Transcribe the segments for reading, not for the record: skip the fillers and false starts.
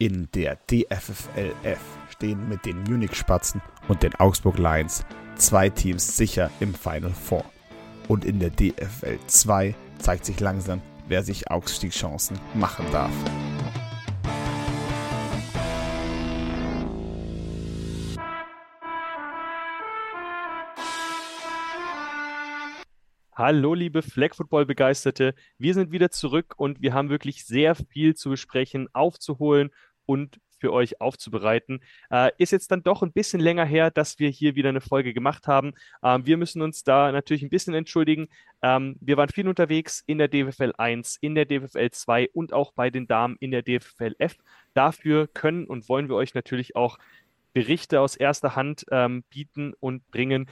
In der DFFL F stehen mit den Munich Spatzen und den Augsburg Lions zwei Teams sicher im Final Four. Und in der DFL 2 zeigt sich langsam, wer sich Aufstiegschancen machen darf. Hallo, liebe Flag-Football-Begeisterte. Wir sind wieder zurück und wir haben wirklich sehr viel zu besprechen, aufzuholen und für euch aufzubereiten. Ist jetzt dann doch ein bisschen länger her, dass wir hier wieder eine Folge gemacht haben. Wir müssen uns da natürlich ein bisschen entschuldigen. Wir waren viel unterwegs in der DFL 1, in der DFL 2 und auch bei den Damen in der DFL F. Dafür können und wollen wir euch natürlich auch Berichte aus erster Hand bieten und bringen.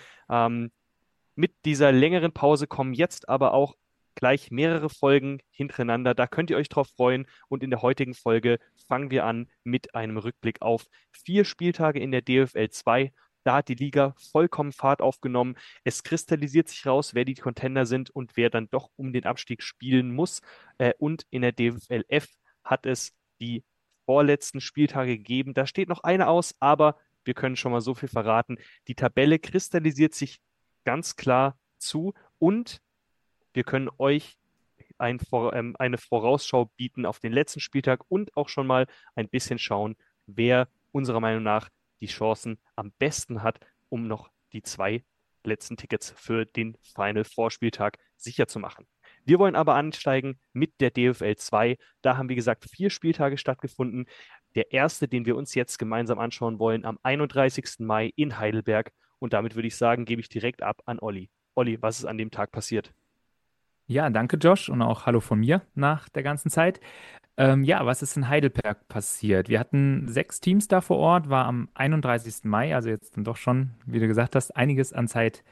Mit dieser längeren Pause kommen jetzt aber auch gleich mehrere Folgen hintereinander. Da könnt ihr euch drauf freuen. Und in der heutigen Folge fangen wir an mit einem Rückblick auf 4 Spieltage in der DFL 2. Da hat die Liga vollkommen Fahrt aufgenommen. Es kristallisiert sich raus, wer die Contender sind und wer dann doch um den Abstieg spielen muss. Und in der DFL F hat es die vorletzten Spieltage gegeben. Da steht noch eine aus, aber wir können schon mal so viel verraten. Die Tabelle kristallisiert sich ganz klar zu und wir können euch eine Vorausschau bieten auf den letzten Spieltag und auch schon mal ein bisschen schauen, wer unserer Meinung nach die Chancen am besten hat, um noch die 2 letzten Tickets für den Final Vorspieltag sicher zu machen. Wir wollen aber ansteigen mit der DFL 2. Da haben, wie gesagt, 4 Spieltage stattgefunden. Der erste, den wir uns jetzt gemeinsam anschauen wollen, am 31. Mai in Heidelberg. Und damit würde ich sagen, gebe ich direkt ab an Olli. Olli, was ist an dem Tag passiert? Ja, danke Josh und auch hallo von mir nach der ganzen Zeit. Ja, was ist in Heidelberg passiert? Wir hatten 6 Teams da vor Ort, war am 31. Mai, also jetzt dann doch schon, wie du gesagt hast, einiges an Zeit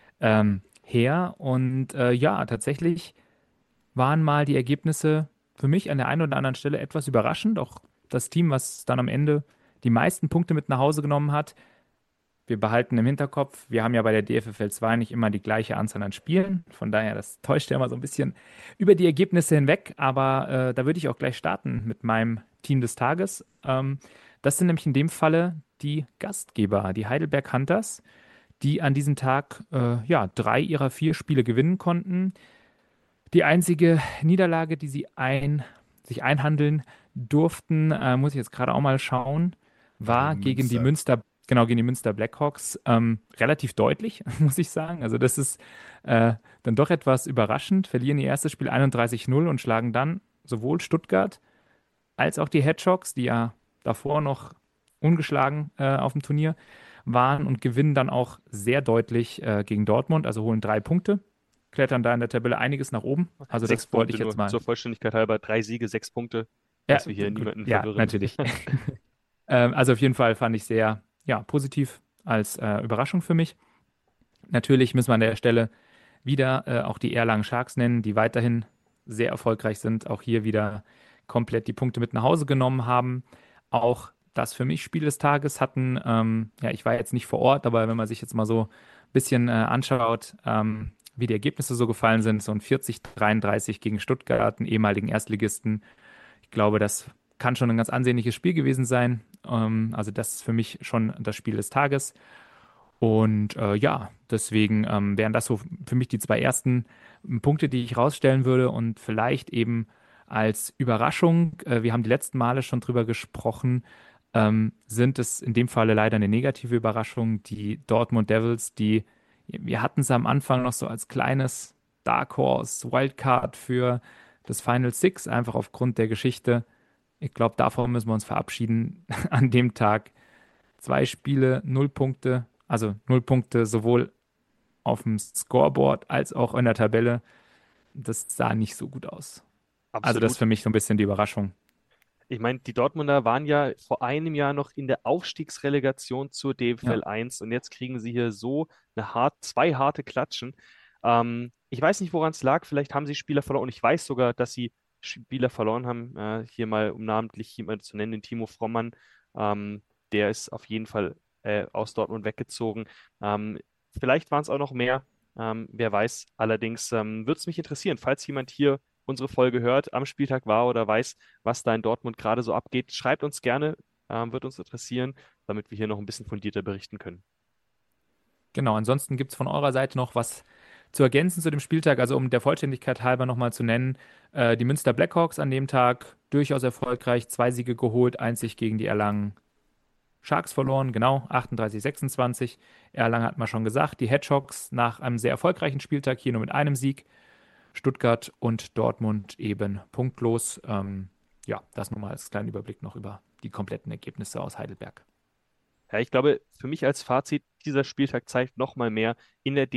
her. Und ja, tatsächlich waren mal die Ergebnisse für mich an der einen oder anderen Stelle etwas überraschend. Auch das Team, was dann am Ende die meisten Punkte mit nach Hause genommen hat. Wir behalten im Hinterkopf, wir haben ja bei der DFFL 2 nicht immer die gleiche Anzahl an Spielen. Von daher, das täuscht ja immer so ein bisschen über die Ergebnisse hinweg. Aber da würde ich auch gleich starten mit meinem Team des Tages. Das sind nämlich in dem Falle die Gastgeber, die Heidelberg Hunters, die an diesem Tag ja, 3 ihrer 4 Spiele gewinnen konnten. Die einzige Niederlage, die sie sich einhandeln durften, muss ich jetzt gerade auch mal schauen, War war gegen gegen die Münster. gegen die Münster Blackhawks. Relativ deutlich, muss ich sagen. Also das ist dann doch etwas überraschend. Verlieren ihr erstes Spiel 31-0 und schlagen dann sowohl Stuttgart als auch die Hedgehogs, die ja davor noch ungeschlagen auf dem Turnier waren und gewinnen dann auch sehr deutlich gegen Dortmund, also holen 3 Punkte, klettern da in der Tabelle einiges nach oben. Also 6 das wollte Punkte ich jetzt nur, mal. zur Vollständigkeit halber. 3 Siege, 6 Punkte, Ja, dass wir hier gut, niemanden ja, verwirren. natürlich. Also auf jeden Fall fand ich sehr, ja, positiv als Überraschung für mich. Natürlich müssen wir an der Stelle wieder auch die Erlangen Sharks nennen, die weiterhin sehr erfolgreich sind, auch hier wieder komplett die Punkte mit nach Hause genommen haben. Auch das für mich Spiel des Tages hatten, ja, ich war jetzt nicht vor Ort, aber wenn man sich jetzt mal so ein bisschen anschaut, wie die Ergebnisse so gefallen sind, so ein 40-33 gegen Stuttgart, einen ehemaligen Erstligisten. Ich glaube, das kann schon ein ganz ansehnliches Spiel gewesen sein. Also das ist für mich schon das Spiel des Tages. Und ja, deswegen wären das so für mich die 2 ersten Punkte, die ich rausstellen würde. Und vielleicht eben als Überraschung, wir haben die letzten Male schon drüber gesprochen, sind es in dem Falle leider eine negative Überraschung. Die Dortmund Devils, wir hatten es am Anfang noch so als kleines Dark Horse Wildcard für das Final Six, einfach aufgrund der Geschichte. Ich glaube, davon müssen wir uns verabschieden. An dem Tag 2 Spiele, 0 Punkte, also 0 Punkte sowohl auf dem Scoreboard als auch in der Tabelle. Das sah nicht so gut aus. Also das ist Absolut. für mich so ein bisschen die Überraschung. Ich meine, die Dortmunder waren ja vor einem Jahr noch in der Aufstiegsrelegation zur Ja. DFL 1 und jetzt kriegen sie hier so 2 harte Klatschen. Ich weiß nicht, woran es lag. Vielleicht haben sie Spieler verloren und ich weiß sogar, dass sie Spieler verloren haben. Hier mal, um namentlich jemanden zu nennen, den Timo Frommann. Der ist auf jeden Fall aus Dortmund weggezogen. Vielleicht waren es auch noch mehr. Wer weiß. Allerdings würde es mich interessieren, falls jemand hier unsere Folge hört, am Spieltag war oder weiß, was da in Dortmund gerade so abgeht, schreibt uns gerne, wird uns interessieren, damit wir hier noch ein bisschen fundierter berichten können. Genau, ansonsten gibt es von eurer Seite noch was zu ergänzen zu dem Spieltag. Also um der Vollständigkeit halber nochmal zu nennen, die Münster Blackhawks an dem Tag durchaus erfolgreich, 2 Siege geholt, einzig gegen die Erlangen Sharks verloren, genau, 38-26. Erlangen hat man schon gesagt, die Hedgehogs nach einem sehr erfolgreichen Spieltag hier nur mit einem Sieg. Stuttgart und Dortmund eben punktlos. Ja, das nur mal als kleinen Überblick noch über die kompletten Ergebnisse aus Heidelberg. Ja, ich glaube, für mich als Fazit, dieser Spieltag zeigt nochmal mehr in der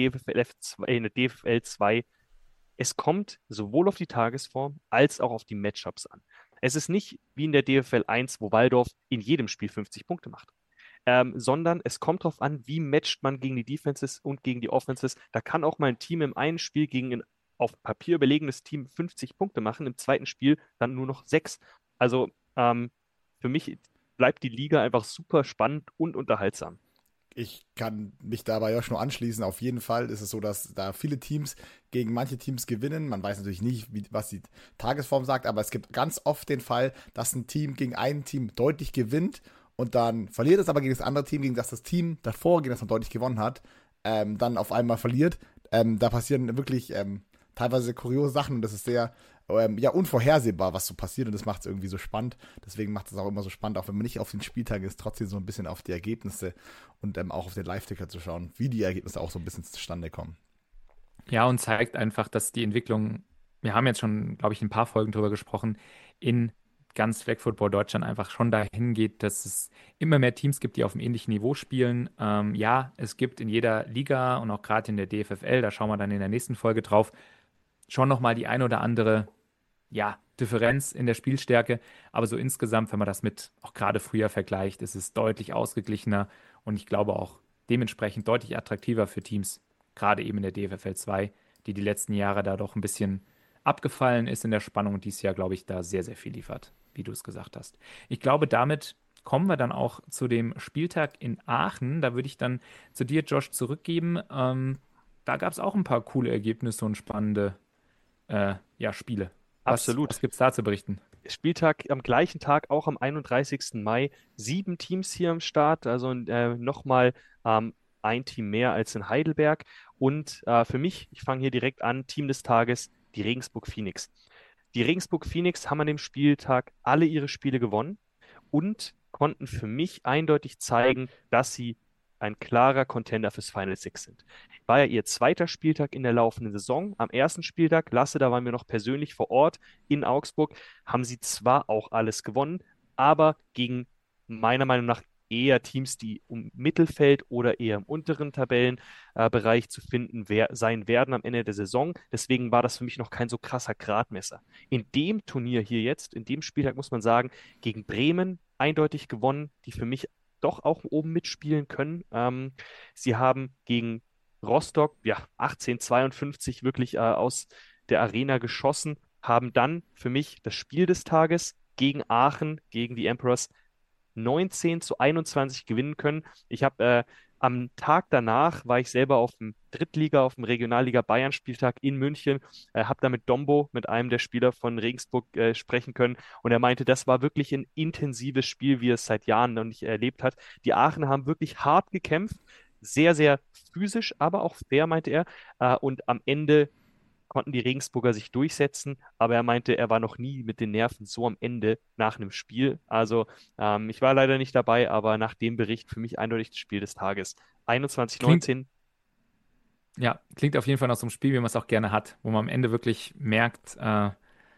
DFL 2, es kommt sowohl auf die Tagesform als auch auf die Matchups an. Es ist nicht wie in der DFL 1, wo Walldorf in jedem Spiel 50 Punkte macht, sondern es kommt darauf an, wie matcht man gegen die Defenses und gegen die Offenses. Da kann auch mal ein Team im einen Spiel gegen ein auf Papier überlegenes Team 50 Punkte machen, im zweiten Spiel dann nur noch 6. Also für mich bleibt die Liga einfach super spannend und unterhaltsam. Ich kann mich dabei auch schon anschließen. Auf jeden Fall ist es so, dass da viele Teams gegen manche Teams gewinnen. Man weiß natürlich nicht, was die Tagesform sagt, aber es gibt ganz oft den Fall, dass ein Team gegen ein Team deutlich gewinnt und dann verliert es aber gegen das andere Team, gegen das Team davor, gegen das man deutlich gewonnen hat, dann auf einmal verliert. Da passieren wirklich teilweise kuriose Sachen und das ist sehr ja, unvorhersehbar, was so passiert und das macht es irgendwie so spannend. Deswegen macht es auch immer so spannend, auch wenn man nicht auf den Spieltag ist, trotzdem so ein bisschen auf die Ergebnisse und auch auf den Live-Ticker zu schauen, wie die Ergebnisse auch so ein bisschen zustande kommen. Ja, und zeigt einfach, dass die Entwicklung, wir haben jetzt schon, glaube ich, ein paar Folgen drüber gesprochen, in ganz Flag Football Deutschland einfach schon dahin geht, dass es immer mehr Teams gibt, die auf einem ähnlichen Niveau spielen. Ja, es gibt in jeder Liga und auch gerade in der DFFL, da schauen wir dann in der nächsten Folge drauf, schon nochmal die ein oder andere, ja, Differenz in der Spielstärke. Aber so insgesamt, wenn man das mit auch gerade früher vergleicht, ist es deutlich ausgeglichener und ich glaube auch dementsprechend deutlich attraktiver für Teams, gerade eben in der DFFL 2, die die letzten Jahre da doch ein bisschen abgefallen ist in der Spannung und dieses Jahr, glaube ich, da sehr, sehr viel liefert, wie du es gesagt hast. Ich glaube, damit kommen wir dann auch zu dem Spieltag in Aachen. Da würde ich dann zu dir, Josh, zurückgeben. Da gab es auch ein paar coole Ergebnisse und spannende ja, Spiele. Was Absolut. gibt es da zu berichten? Spieltag am gleichen Tag, auch am 31. Mai, 7 Teams hier am Start, also nochmal ein Team mehr als in Heidelberg. Und für mich, ich fange hier direkt an, Team des Tages, die Regensburg Phoenix. Die Regensburg Phoenix haben an dem Spieltag alle ihre Spiele gewonnen und konnten für mich eindeutig zeigen, dass sie ein klarer Contender fürs Final Six sind. War ja ihr zweiter Spieltag in der laufenden Saison. Am ersten Spieltag, Lasse, da waren wir noch persönlich vor Ort in Augsburg, haben sie zwar auch alles gewonnen, aber gegen meiner Meinung nach eher Teams, die um Mittelfeld oder eher im unteren Tabellenbereich zu finden sein werden am Ende der Saison. Deswegen war das für mich noch kein so krasser Gradmesser. In dem Turnier hier jetzt, in dem Spieltag muss man sagen, gegen Bremen eindeutig gewonnen, die für mich doch auch oben mitspielen können. Sie haben gegen Rostock, ja, 1852 wirklich aus der Arena geschossen, haben dann für mich das Spiel des Tages gegen Aachen, gegen die Emperors 19-21 gewinnen können. Ich habe am Tag danach war ich selber auf dem auf dem Regionalliga Bayern Spieltag in München, habe da mit Dombo, mit einem der Spieler von Regensburg, sprechen können und er meinte, das war wirklich ein intensives Spiel, wie er es seit Jahren noch nicht erlebt hat. Die Aachener haben wirklich hart gekämpft, sehr, sehr physisch, aber auch fair, meinte er. Und am Ende konnten die Regensburger sich durchsetzen, aber er meinte, er war noch nie mit den Nerven so am Ende nach einem Spiel. Also ich war leider nicht dabei, aber nach dem Bericht für mich eindeutig das Spiel des Tages. 21-19. Ja, klingt auf jeden Fall nach so einem Spiel, wie man es auch gerne hat, wo man am Ende wirklich merkt, ja,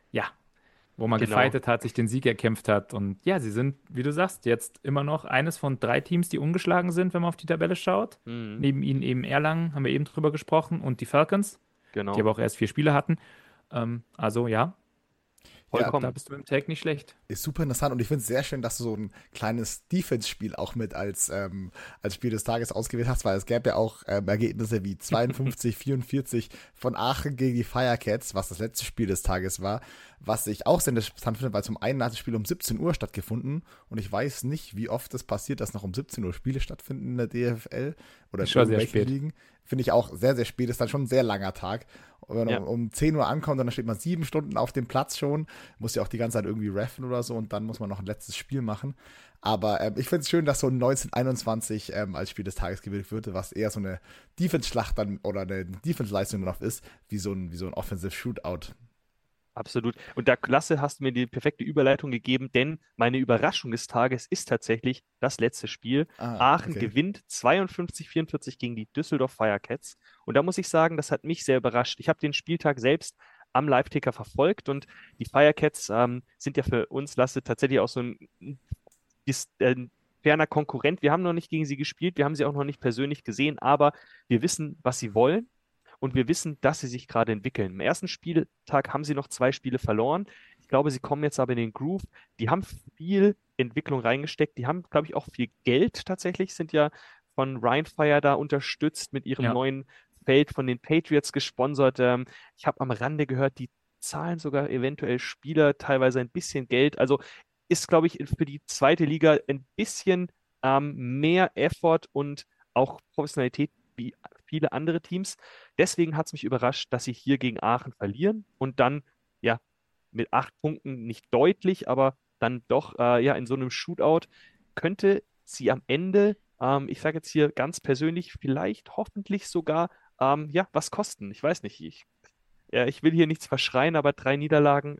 wo man Genau. gefightet hat, sich den Sieg erkämpft hat. Und ja, sie sind, wie du sagst, jetzt immer noch eines von 3 Teams, die ungeschlagen sind, wenn man auf die Tabelle schaut. Mhm, Neben ihnen eben Erlangen, haben wir eben drüber gesprochen, und die Falcons, die genau. aber auch erst 4 Spiele hatten. Also ja, da Vollkommen. bist du im Take nicht schlecht. Ist super interessant und ich finde es sehr schön, dass du so ein kleines Defense-Spiel auch mit als Spiel des Tages ausgewählt hast, weil es gäbe ja auch Ergebnisse wie 52-44 von Aachen gegen die Firecats, was das letzte Spiel des Tages war, was ich auch sehr interessant finde, weil zum einen hat das Spiel um 17 Uhr stattgefunden und ich weiß nicht, wie oft es passiert, dass noch um 17 Uhr Spiele stattfinden in der DFL oder in Ist schon sehr irgendwelchen spät. Ligen. finde ich auch sehr, sehr spät. Ist dann schon ein sehr langer Tag. Und wenn Ja. man um 10 Uhr ankommt und dann steht man 7 Stunden auf dem Platz schon, muss ja auch die ganze Zeit irgendwie reffen oder so und dann muss man noch ein letztes Spiel machen. Aber ich finde es schön, dass so ein 1921 als Spiel des Tages gewählt wird, was eher so eine Defense-Schlacht dann oder eine Defense-Leistung noch ist, wie so ein Offensive Shootout. Absolut. Und da, Klasse, hast du mir die perfekte Überleitung gegeben, denn meine Überraschung des Tages ist tatsächlich das letzte Spiel. Aachen Okay. gewinnt 52-44 gegen die Düsseldorf Firecats. Und da muss ich sagen, das hat mich sehr überrascht. Ich habe den Spieltag selbst am Live-Ticker verfolgt und die Firecats sind ja für uns, Lasse, tatsächlich auch so ein ferner Konkurrent. Wir haben noch nicht gegen sie gespielt, wir haben sie auch noch nicht persönlich gesehen, aber wir wissen, was sie wollen. Und wir wissen, dass sie sich gerade entwickeln. Im ersten Spieltag haben sie noch 2 Spiele verloren. Ich glaube, sie kommen jetzt aber in den Groove. Die haben viel Entwicklung reingesteckt. Die haben, glaube ich, auch viel Geld tatsächlich, sind ja von Rheinfire da unterstützt mit ihrem Ja. neuen Feld von den Patriots gesponsert. Ich habe am Rande gehört, die zahlen sogar eventuell Spieler teilweise ein bisschen Geld. Also ist, glaube ich, für die zweite Liga ein bisschen mehr Effort und auch Professionalität wie viele andere Teams. Deswegen hat es mich überrascht, dass sie hier gegen Aachen verlieren und dann ja mit 8 Punkten nicht deutlich, aber dann doch ja in so einem Shootout könnte sie am Ende, ich sage jetzt hier ganz persönlich, vielleicht hoffentlich sogar ja was kosten. Ich weiß nicht, ich will hier nichts verschreien, aber 3 Niederlagen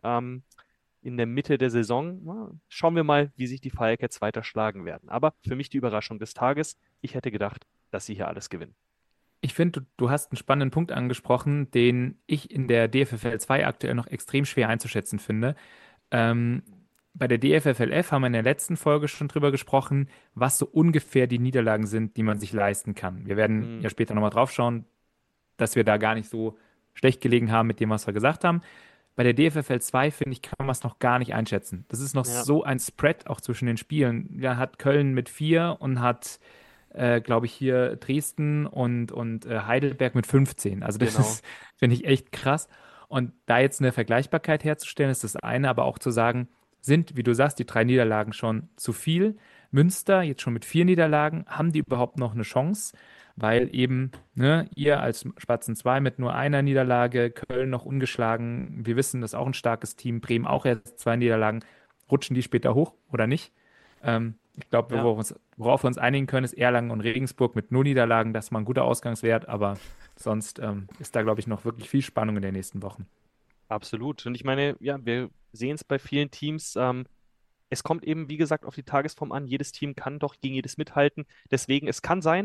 in der Mitte der Saison. Na, schauen wir mal, wie sich die Firecats weiter schlagen werden. Aber für mich die Überraschung des Tages. Ich hätte gedacht, dass sie hier alles gewinnen. Ich finde, du hast einen spannenden Punkt angesprochen, den ich in der DFFL 2 aktuell noch extrem schwer einzuschätzen finde. Ähm, Bei der DFFLF haben wir in der letzten Folge schon drüber gesprochen, was so ungefähr die Niederlagen sind, die man sich leisten kann. Wir werden Hm, ja später nochmal drauf schauen, dass wir da gar nicht so schlecht gelegen haben mit dem, was wir gesagt haben. Bei der DFFL 2, finde ich, kann man es noch gar nicht einschätzen. Das ist noch ja, so ein Spread auch zwischen den Spielen. Ja, hat Köln mit 4 und hat, glaube ich, hier Dresden und Heidelberg mit 15. Also das genau. ist, finde ich, echt krass. Und da jetzt eine Vergleichbarkeit herzustellen, ist das eine, aber auch zu sagen, sind, wie du sagst, die 3 Niederlagen schon zu viel? Münster, jetzt schon mit 4 Niederlagen, haben die überhaupt noch eine Chance? Weil eben, ne, ihr als Spatzen 2 mit nur einer Niederlage, Köln noch ungeschlagen, wir wissen, das ist auch ein starkes Team, Bremen auch erst 2 Niederlagen, rutschen die später hoch oder nicht? Ich glaube, Ja, worauf wir uns einigen können, ist Erlangen und Regensburg mit 0 Niederlagen, das ist mal ein guter Ausgangswert, aber sonst ist da, glaube ich, noch wirklich viel Spannung in den nächsten Wochen. absolut. Und ich meine, ja, wir sehen es bei vielen Teams. Es kommt eben, wie gesagt, auf die Tagesform an. Jedes Team kann doch gegen jedes mithalten. Deswegen, es kann sein,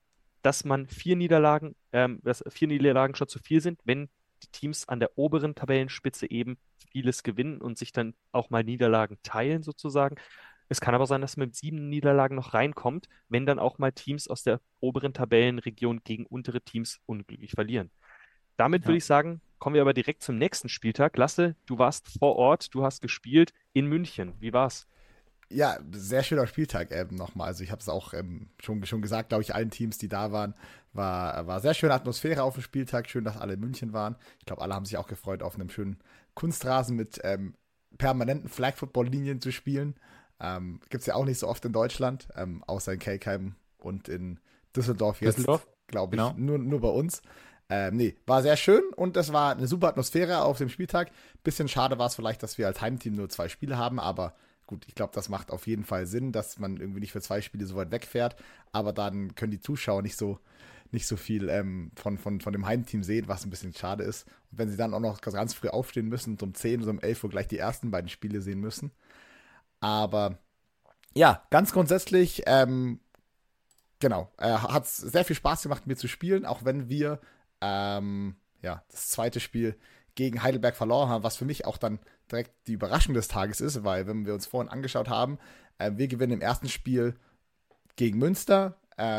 dass 4 Niederlagen schon zu viel sind, wenn die Teams an der oberen Tabellenspitze eben vieles gewinnen und sich dann auch mal Niederlagen teilen sozusagen. Es kann aber sein, dass man mit 7 Niederlagen noch reinkommt, wenn dann auch mal Teams aus der oberen Tabellenregion gegen untere Teams unglücklich verlieren. Damit würde Ja. ich sagen, kommen wir aber direkt zum nächsten Spieltag. Lasse, du warst vor Ort, du hast gespielt in München. Wie war's? Ja, sehr schöner Spieltag nochmal. Also ich habe es auch schon gesagt, glaube ich, allen Teams, die da waren, war sehr schöne Atmosphäre auf dem Spieltag. Schön, dass alle in München waren. Ich glaube, alle haben sich auch gefreut, auf einem schönen Kunstrasen mit permanenten Flag-Football-Linien zu spielen. Gibt es ja auch nicht so oft in Deutschland, außer in Kelkheim und in Düsseldorf jetzt, Düsseldorf? glaube ich, Genau. nur bei uns. Nee, war sehr schön und es war eine super Atmosphäre auf dem Spieltag. Bisschen schade war es vielleicht, dass wir als Heimteam nur 2 Spiele haben, aber gut, ich glaube, das macht auf jeden Fall Sinn, dass man irgendwie nicht für 2 Spiele so weit wegfährt, aber dann können die Zuschauer nicht so viel von dem Heimteam sehen, was ein bisschen schade ist. Und wenn sie dann auch noch ganz früh aufstehen müssen und um 10 oder um 11 Uhr gleich die ersten beiden Spiele sehen müssen. Aber ja, ganz grundsätzlich, genau, hat es sehr viel Spaß gemacht, mir zu spielen, auch wenn wir ja, das zweite Spiel gegen Heidelberg verloren haben, was für mich auch dann direkt die Überraschung des Tages ist, weil wenn wir uns vorhin angeschaut haben, wir gewinnen im ersten Spiel gegen Münster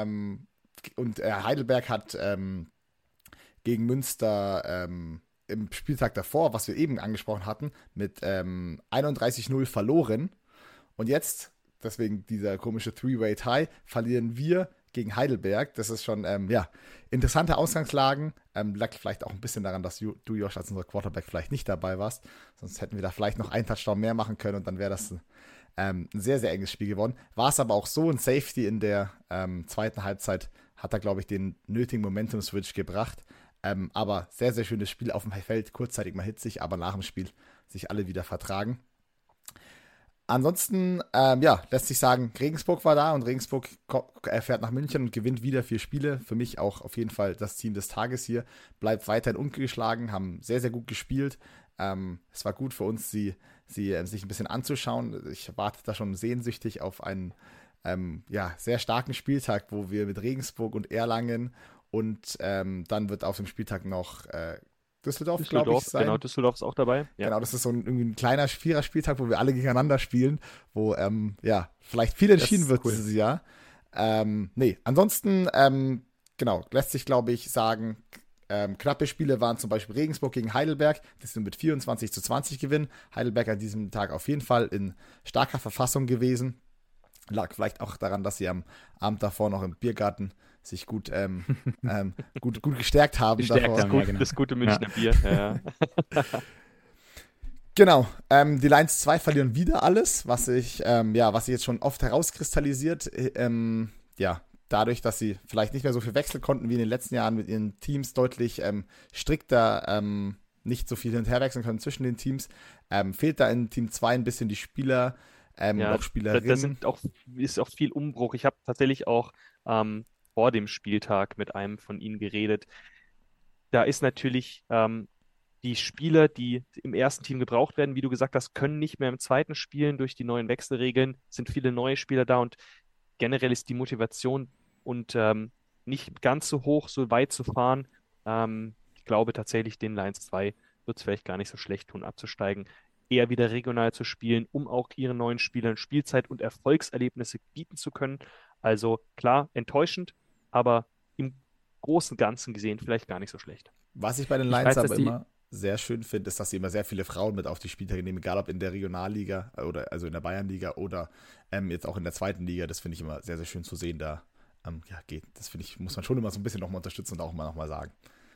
und Heidelberg hat gegen Münster im Spieltag davor, was wir eben angesprochen hatten, mit 31-0 verloren. Und jetzt, deswegen dieser komische Three-Way-Tie, verlieren wir gegen Heidelberg. Das ist schon, ja, interessante Ausgangslagen. Lag vielleicht auch ein bisschen daran, dass du, Josh, als unser Quarterback vielleicht nicht dabei warst. Sonst hätten wir da vielleicht noch einen Touchdown mehr machen können und dann wäre das ein sehr, sehr enges Spiel geworden. War es aber auch so, ein Safety in der zweiten Halbzeit hat da, glaube ich, den nötigen Momentum-Switch gebracht. Aber sehr, sehr schönes Spiel auf dem Feld, kurzzeitig mal hitzig, aber nach dem Spiel sich alle wieder vertragen. Ansonsten, lässt sich sagen, Regensburg war da und Regensburg fährt nach München und gewinnt wieder 4 Spiele. Für mich auch auf jeden Fall das Team des Tages hier. Bleibt weiterhin ungeschlagen, haben sehr, sehr gut gespielt. Es war gut für uns, sie sich ein bisschen anzuschauen. Ich warte da schon sehnsüchtig auf einen sehr starken Spieltag, wo wir mit Regensburg und Erlangen und dann wird auf dem Spieltag noch Düsseldorf, glaube ich, sein. Genau, Düsseldorf ist auch dabei. Ja. Genau, das ist so irgendwie ein kleiner Vierer-Spieltag, wo wir alle gegeneinander spielen, wo vielleicht viel entschieden wird dieses Jahr. Ansonsten, lässt sich, glaube ich, sagen, knappe Spiele waren zum Beispiel Regensburg gegen Heidelberg, das sind mit 24:20 gewinnen. Heidelberg an diesem Tag auf jeden Fall in starker Verfassung gewesen. Lag vielleicht auch daran, dass sie am Abend davor noch im Biergarten sich gut gestärkt haben. Das gute Münchner Bier. Ja. Genau. Die Lions 2 verlieren wieder alles, was sich jetzt schon oft herauskristallisiert. Dadurch, dass sie vielleicht nicht mehr so viel wechseln konnten wie in den letzten Jahren mit ihren Teams, deutlich strikter nicht so viel hin und her wechseln können zwischen den Teams. Fehlt da in Team 2 ein bisschen die Spieler, auch Spielerinnen. Da ist auch viel Umbruch. Ich habe tatsächlich auch vor dem Spieltag mit einem von ihnen geredet. Da ist natürlich die Spieler, die im ersten Team gebraucht werden, wie du gesagt hast, können nicht mehr im zweiten spielen durch die neuen Wechselregeln, sind viele neue Spieler da und generell ist die Motivation und nicht ganz so hoch, so weit zu fahren. Ich glaube tatsächlich, den Lions 2 wird es vielleicht gar nicht so schlecht tun, abzusteigen, eher wieder regional zu spielen, um auch ihren neuen Spielern Spielzeit und Erfolgserlebnisse bieten zu können. Also klar, enttäuschend, aber im Großen und Ganzen gesehen vielleicht gar nicht so schlecht. Was ich bei den Lions aber immer sehr schön finde, ist, dass sie immer sehr viele Frauen mit auf die Spieltage nehmen, egal ob in der Regionalliga oder also in der Bayernliga oder jetzt auch in der zweiten Liga. Das finde ich immer sehr, sehr schön zu sehen. Da geht. Das finde ich, muss man schon immer so ein bisschen nochmal unterstützen und auch immer nochmal sagen.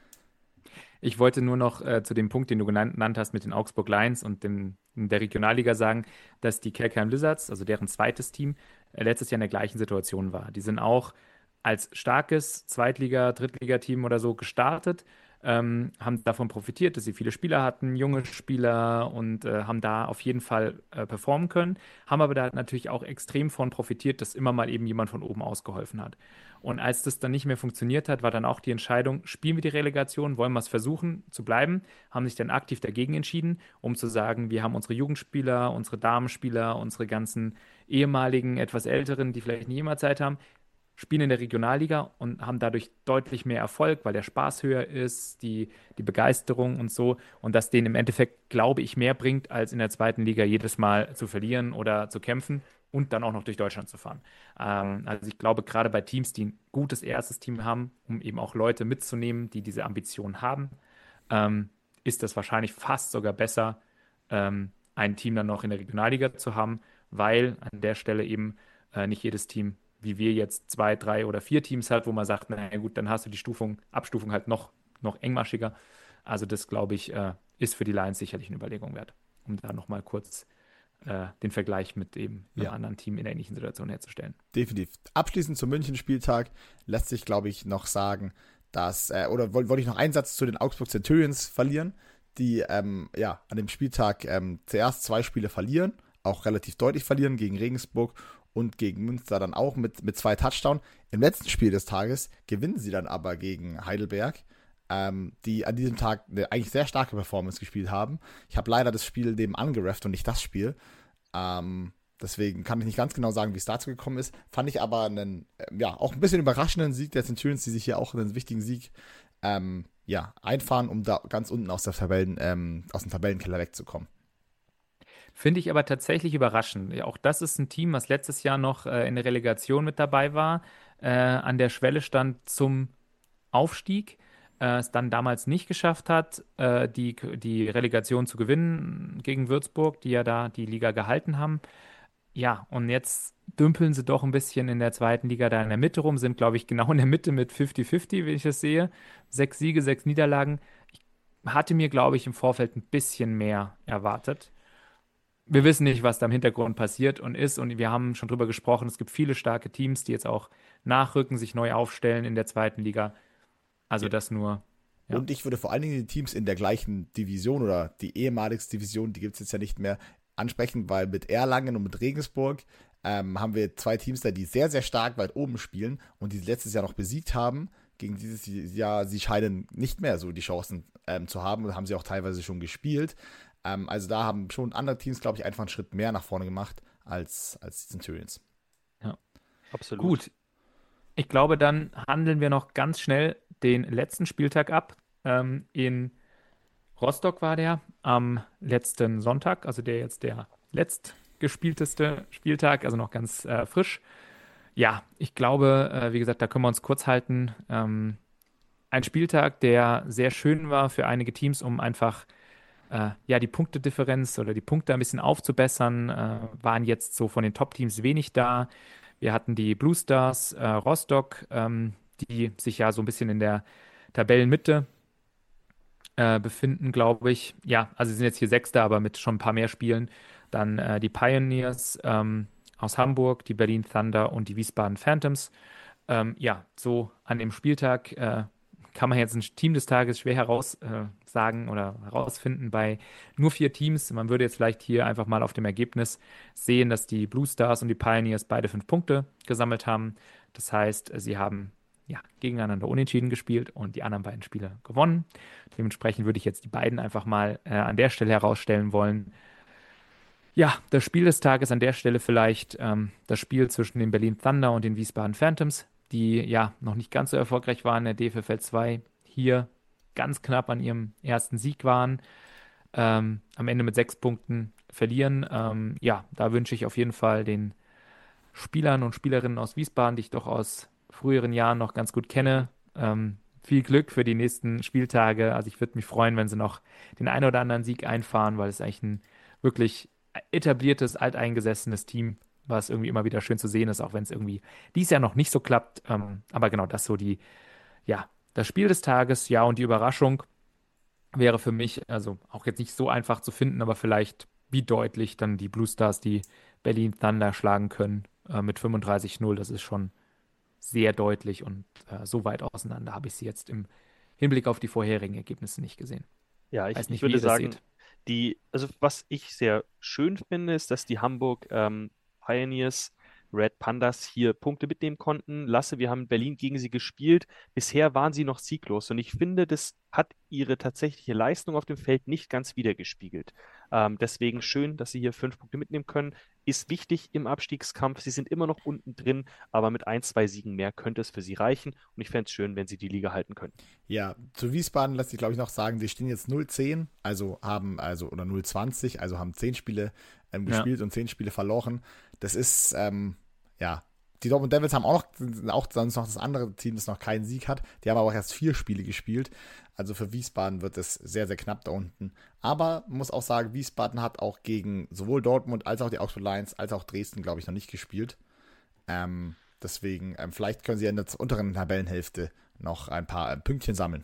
Ich wollte nur noch zu dem Punkt, den du genannt hast mit den Augsburg Lions und der Regionalliga sagen, dass die Kelkheim Lizards, also deren zweites Team, letztes Jahr in der gleichen Situation war. Die sind auch als starkes Zweitliga-, Drittligateam oder so gestartet, haben davon profitiert, dass sie viele Spieler hatten, junge Spieler und haben da auf jeden Fall performen können, haben aber da natürlich auch extrem von profitiert, dass immer mal eben jemand von oben ausgeholfen hat. Und als das dann nicht mehr funktioniert hat, war dann auch die Entscheidung, spielen wir die Relegation, wollen wir es versuchen zu bleiben, haben sich dann aktiv dagegen entschieden, um zu sagen, wir haben unsere Jugendspieler, unsere Damenspieler, unsere ganzen ehemaligen, etwas älteren, die vielleicht nie immer Zeit haben, spielen in der Regionalliga und haben dadurch deutlich mehr Erfolg, weil der Spaß höher ist, die Begeisterung und so. Und das denen im Endeffekt, glaube ich, mehr bringt, als in der zweiten Liga jedes Mal zu verlieren oder zu kämpfen und dann auch noch durch Deutschland zu fahren. Also ich glaube, gerade bei Teams, die ein gutes erstes Team haben, um eben auch Leute mitzunehmen, die diese Ambitionen haben, ist das wahrscheinlich fast sogar besser, ein Team dann noch in der Regionalliga zu haben, weil an der Stelle eben nicht jedes Team wie wir jetzt 2, 3 oder 4 Teams hat, wo man sagt, na gut, dann hast du die Abstufung halt noch engmaschiger. Also das, glaube ich, ist für die Lions sicherlich eine Überlegung wert, um da nochmal kurz den Vergleich mit eben einem anderen Team in der ähnlichen Situation herzustellen. Definitiv. Abschließend zum München-Spieltag lässt sich, glaube ich, noch sagen, dass, oder wollte ich noch einen Satz zu den Augsburg Centurions verlieren, die an dem Spieltag zuerst 2 Spiele verlieren, auch relativ deutlich verlieren gegen Regensburg und gegen Münster dann auch mit 2 Touchdowns. Im letzten Spiel des Tages gewinnen sie dann aber gegen Heidelberg, die an diesem Tag eine eigentlich sehr starke Performance gespielt haben. Ich habe leider das Spiel nebenan gerefft und nicht das Spiel. Deswegen kann ich nicht ganz genau sagen, wie es dazu gekommen ist. Fand ich aber auch ein bisschen überraschenden Sieg der Centurions, die sich hier auch einen wichtigen Sieg einfahren, um da ganz unten aus dem Tabellenkeller wegzukommen. Finde ich aber tatsächlich überraschend. Ja, auch das ist ein Team, was letztes Jahr noch in der Relegation mit dabei war, an der Schwelle stand zum Aufstieg, es dann damals nicht geschafft hat, die Relegation zu gewinnen gegen Würzburg, die ja da die Liga gehalten haben. Ja, und jetzt dümpeln sie doch ein bisschen in der zweiten Liga da in der Mitte rum, sind, glaube ich, genau in der Mitte mit 50-50, wenn ich das sehe. 6 Siege, 6 Niederlagen. Ich hatte mir, glaube ich, im Vorfeld ein bisschen mehr erwartet. wir wissen nicht, was da im Hintergrund passiert und ist. Und wir haben schon drüber gesprochen, es gibt viele starke Teams, die jetzt auch nachrücken, sich neu aufstellen in der zweiten Liga. Also Ja. das nur, ja. Und ich würde vor allen Dingen die Teams in der gleichen Division oder die ehemalige Division, die gibt es jetzt ja nicht mehr, ansprechen, weil mit Erlangen und mit Regensburg haben wir zwei Teams da, die sehr, sehr stark weit oben spielen und die letztes Jahr noch besiegt haben. Gegen dieses Jahr, sie scheinen nicht mehr so die Chancen zu haben und haben sie auch teilweise schon gespielt. Also da haben schon andere Teams, glaube ich, einfach einen Schritt mehr nach vorne gemacht als die Centurions. Ja. Absolut. Gut, ich glaube, dann handeln wir noch ganz schnell den letzten Spieltag ab. In Rostock war der am letzten Sonntag, also der letztgespielteste Spieltag, also noch ganz frisch. Ja, ich glaube, wie gesagt, da können wir uns kurz halten. Ein Spieltag, der sehr schön war für einige Teams, um einfach ja, die Punktedifferenz oder die Punkte ein bisschen aufzubessern, waren jetzt so von den Top-Teams wenig da. Wir hatten die Blue Stars Rostock, die sich ja so ein bisschen in der Tabellenmitte befinden, glaube ich. Ja, also sie sind jetzt hier Sechster, aber mit schon ein paar mehr Spielen. Dann die Pioneers aus Hamburg, die Berlin Thunder und die Wiesbaden Phantoms. Ja, so an dem Spieltag kann man jetzt ein Team des Tages schwer sagen oder herausfinden bei nur 4 Teams. Man würde jetzt vielleicht hier einfach mal auf dem Ergebnis sehen, dass die Blue Stars und die Pioneers beide 5 Punkte gesammelt haben. Das heißt, sie haben ja, gegeneinander unentschieden gespielt und die anderen beiden Spiele gewonnen. Dementsprechend würde ich jetzt die beiden einfach mal an der Stelle herausstellen wollen. Ja, das Spiel des Tages an der Stelle vielleicht das Spiel zwischen den Berlin Thunder und den Wiesbaden Phantoms, die ja noch nicht ganz so erfolgreich waren in der DFL 2, hier ganz knapp an ihrem ersten Sieg waren, am Ende mit 6 Punkten verlieren. Ja, da wünsche ich auf jeden Fall den Spielern und Spielerinnen aus Wiesbaden, die ich doch aus früheren Jahren noch ganz gut kenne, viel Glück für die nächsten Spieltage. Also ich würde mich freuen, wenn sie noch den einen oder anderen Sieg einfahren, weil es eigentlich ein wirklich etabliertes, alteingesessenes Team, was irgendwie immer wieder schön zu sehen ist, auch wenn es irgendwie dieses Jahr noch nicht so klappt. Aber genau, das so ja, das Spiel des Tages, ja, und die Überraschung wäre für mich, also auch jetzt nicht so einfach zu finden, aber vielleicht wie deutlich dann die Blue Stars die Berlin Thunder schlagen können mit 35:0. Das ist schon sehr deutlich und so weit auseinander habe ich sie jetzt im Hinblick auf die vorherigen Ergebnisse nicht gesehen. Ja, Weiß ich nicht, wie würde ihr das sagen, seht. also was ich sehr schön finde, ist, dass die Hamburg Pioneers Red Pandas hier Punkte mitnehmen konnten. Lasse, wir haben in Berlin gegen sie gespielt. Bisher waren sie noch sieglos und ich finde, das hat ihre tatsächliche Leistung auf dem Feld nicht ganz wiedergespiegelt. Deswegen schön, dass sie hier 5 Punkte mitnehmen können. Ist wichtig im Abstiegskampf. Sie sind immer noch unten drin, aber mit 1, 2 Siegen mehr könnte es für sie reichen und ich fände es schön, wenn sie die Liga halten können. Ja, zu Wiesbaden lässt sich, glaube ich, noch sagen, die stehen jetzt 0-10, oder 0-20, also haben 10 Spiele Ja, gespielt und 10 Spiele verloren. Das ist, ja, die Dortmund Devils sind auch sonst noch das andere Team, das noch keinen Sieg hat. Die haben aber auch erst 4 Spiele gespielt. Also für Wiesbaden wird es sehr, sehr knapp da unten. Aber man muss auch sagen, Wiesbaden hat auch gegen sowohl Dortmund als auch die Augsburg Lions als auch Dresden, glaube ich, noch nicht gespielt. Deswegen, vielleicht können sie in der unteren Tabellenhälfte noch ein paar Pünktchen sammeln.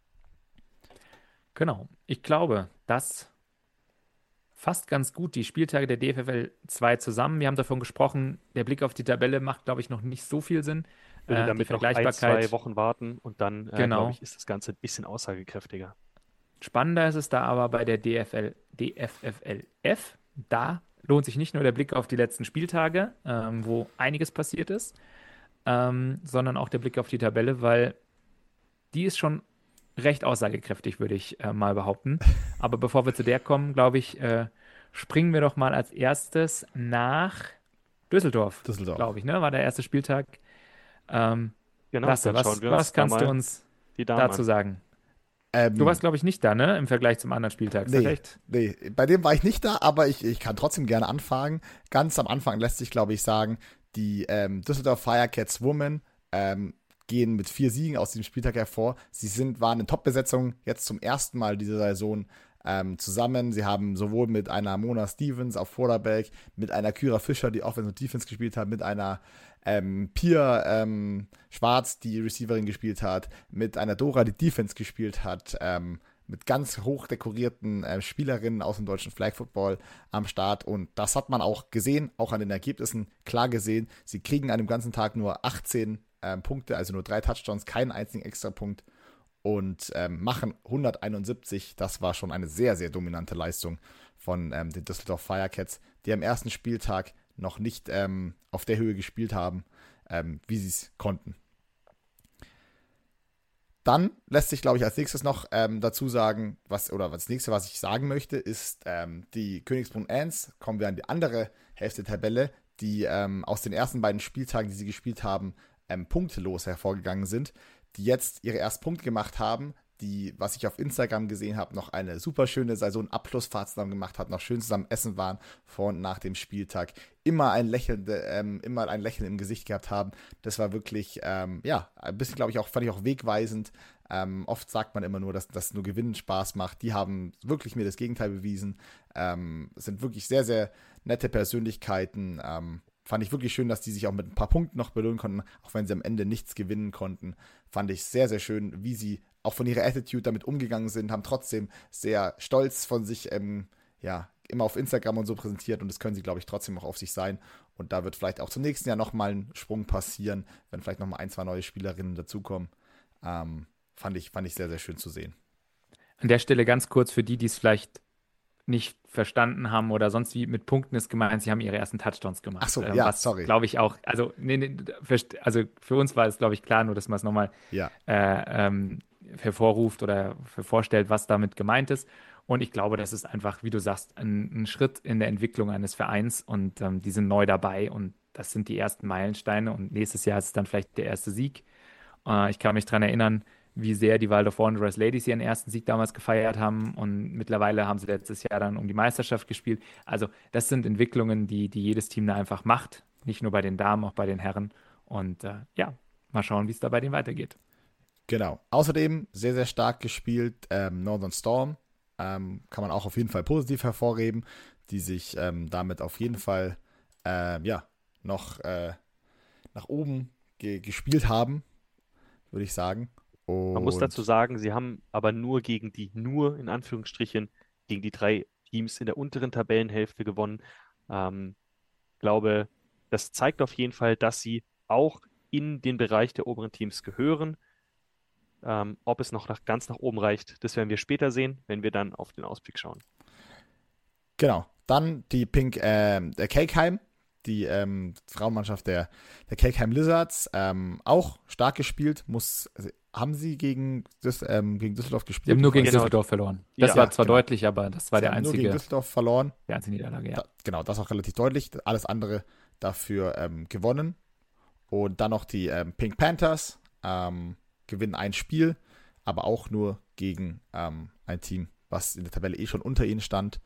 genau. Ich glaube, das fasst ganz gut die Spieltage der DFL 2 zusammen. Wir haben davon gesprochen, der Blick auf die Tabelle macht, glaube ich, noch nicht so viel Sinn. Ich würde Die damit noch 1, 2 Vergleichbarkeit, Wochen warten und dann, glaube genau. ich, ist das Ganze ein bisschen aussagekräftiger. Spannender ist es da aber bei der DFLF. Da lohnt sich nicht nur der Blick auf die letzten Spieltage, wo einiges passiert ist, sondern auch der Blick auf die Tabelle, weil die ist schon recht aussagekräftig, würde ich mal behaupten. Aber bevor wir zu der kommen, glaube ich, springen wir doch mal als erstes nach Düsseldorf, Düsseldorf. glaube ich, ne? War der erste Spieltag. Ähm, Genau, Lasse, dann schauen wir was uns da kannst du mal uns die Damen dazu an. sagen? Du warst, glaube ich, nicht da, ne? Im Vergleich zum anderen Spieltag. Ist das Nee, recht? nee, bei dem war ich nicht da, aber ich kann trotzdem gerne anfangen. Ganz am Anfang lässt sich, glaube ich, sagen, die Düsseldorf Firecats Women gehen mit 4 Siegen aus diesem Spieltag hervor. Waren in Top-Besetzung jetzt zum ersten Mal diese Saison zusammen. Sie haben sowohl mit einer Mona Stevens auf Vorderback, mit einer Kyra Fischer, die Offense und Defense gespielt hat, mit einer Pia Schwarz, die Receiverin gespielt hat, mit einer Dora, die Defense gespielt hat, mit ganz hoch dekorierten Spielerinnen aus dem deutschen Flag Football am Start. Und das hat man auch gesehen, auch an den Ergebnissen klar gesehen. Sie kriegen an dem ganzen Tag nur 18 Punkte, also nur 3 Touchdowns, keinen einzigen Extrapunkt und machen 171. Das war schon eine sehr, sehr dominante Leistung von den Düsseldorf Firecats, die am ersten Spieltag noch nicht auf der Höhe gespielt haben, wie sie es konnten. Dann lässt sich, glaube ich, als nächstes noch dazu sagen, das nächste, was ich sagen möchte, ist die Königsbrunn Ants. Kommen wir an die andere Hälfte der Tabelle, die aus den ersten beiden Spieltagen, die sie gespielt haben, punktelos hervorgegangen sind, die jetzt ihre ersten Punkte gemacht haben, die, was ich auf Instagram gesehen habe, noch eine super schöne Saisonabschlussfahrt zusammen gemacht hat, noch schön zusammen essen waren vor und nach dem Spieltag, immer ein Lächeln im Gesicht gehabt haben. Das war wirklich, ein bisschen, glaube ich, fand ich auch wegweisend. Oft sagt man immer nur, dass nur Gewinnen Spaß macht. Die haben wirklich mir das Gegenteil bewiesen. Sind wirklich sehr, sehr nette Persönlichkeiten. Fand ich wirklich schön, dass die sich auch mit ein paar Punkten noch belohnen konnten, auch wenn sie am Ende nichts gewinnen konnten. Fand ich sehr, sehr schön, wie sie auch von ihrer Attitude damit umgegangen sind, haben trotzdem sehr stolz von sich, immer auf Instagram und so präsentiert und das können sie, glaube ich, trotzdem auch auf sich sein. Und da wird vielleicht auch zum nächsten Jahr nochmal ein Sprung passieren, wenn vielleicht nochmal 1, 2 neue Spielerinnen dazukommen. Fand ich sehr, sehr schön zu sehen. An der Stelle ganz kurz für die, die es vielleicht nicht verstanden haben oder sonst wie, mit Punkten ist gemeint, sie haben ihre ersten Touchdowns gemacht. Ach so, was, sorry. Glaube ich auch, also für uns war es, glaube ich, klar, nur dass man es nochmal hervorruft oder vorstellt, was damit gemeint ist. Und ich glaube, das ist einfach, wie du sagst, ein Schritt in der Entwicklung eines Vereins und die sind neu dabei und das sind die ersten Meilensteine und nächstes Jahr ist es dann vielleicht der erste Sieg. Ich kann mich daran erinnern, wie sehr die Waldorf Wanderers Ladies ihren ersten Sieg damals gefeiert haben und mittlerweile haben sie letztes Jahr dann um die Meisterschaft gespielt. Also das sind Entwicklungen, die jedes Team da einfach macht, nicht nur bei den Damen, auch bei den Herren und mal schauen, wie es da bei denen weitergeht. Genau. Außerdem sehr, sehr stark gespielt Northern Storm. Kann man auch auf jeden Fall positiv hervorheben, die sich damit auf jeden Fall noch nach oben gespielt haben, würde ich sagen. Man muss dazu sagen, sie haben aber nur in Anführungsstrichen, gegen die 3 Teams in der unteren Tabellenhälfte gewonnen. Glaube, das zeigt auf jeden Fall, dass sie auch in den Bereich der oberen Teams gehören. Ob es noch ganz nach oben reicht, das werden wir später sehen, wenn wir dann auf den Ausblick schauen. Genau. Dann die der Kelkheim, die Frauenmannschaft der Kelkheim Lizards, auch stark gespielt. Haben sie gegen Düsseldorf gespielt? Sie haben nur gegen Düsseldorf verloren. Das war zwar deutlich, aber das war sie haben nur gegen Düsseldorf verloren. Die einzige Niederlage, ja. Genau, das auch relativ deutlich. Alles andere dafür gewonnen. Und dann noch die Pink Panthers gewinnen ein Spiel, aber auch nur gegen ein Team, was in der Tabelle schon unter ihnen stand.